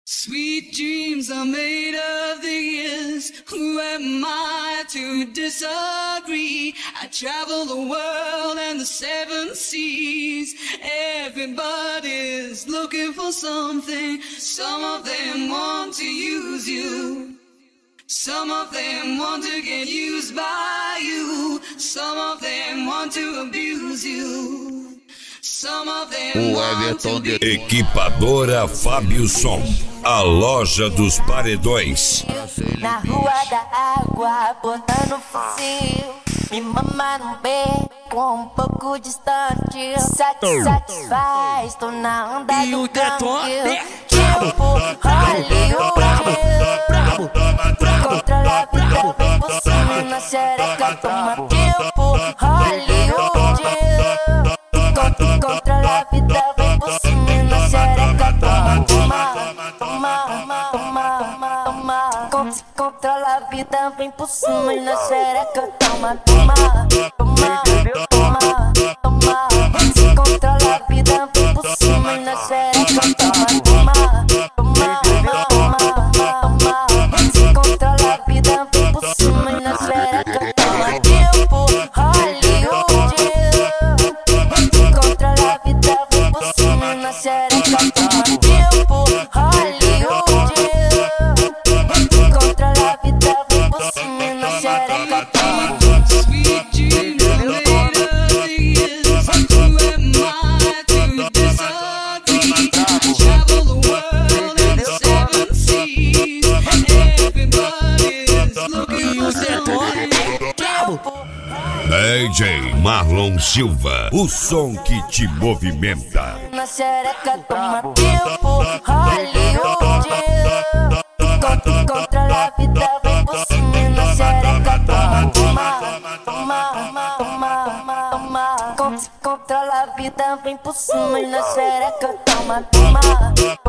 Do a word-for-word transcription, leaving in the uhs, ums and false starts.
Sweet dreams are made of these. Who am I to disagree? I travel the world and the seven seas. Everybody's looking for something. Some of them want to use you. Some of them want to get used by you. Some of them want to abuse you. O Everton de... Equipadora Fábio Som, a loja dos paredões. Na rua da água, botando fuzil. Me mama num beco um pouco distante. Sat satisfaz, tô na onda e do o detone tipo Hollywood. Controla a vida, vem por cima na xereca. Toma tipo Hollywood. Controla a vida, vem por cima na xereca. Toma, toma, toma, toma, toma. Controla a vida, vem por cima na xereca. Toma, toma, toma, toma, toma. Controla a vida, vem por cima na xereca. Toma, toma, toma, toma, toma. Controla a vida, vem por cima na xereca. Toma, tipo Hollywood. Controla a vida, vem por cima na xereca. Toma, tipo Hollywood. Controla a vida, vem por cima na xereca. Toma. Sweet dreams are made of these. Who am I to disagree? I travel the world and the seven seas. Everybody's looking for something. D J Marlon Silva, o som que te movimenta. Na xereca, toma tipo Hollywood. Controla a vida, vem por cima na xereca. Toma, toma, toma, toma, toma. Controla a vida, vem por cima na xereca. Toma, toma.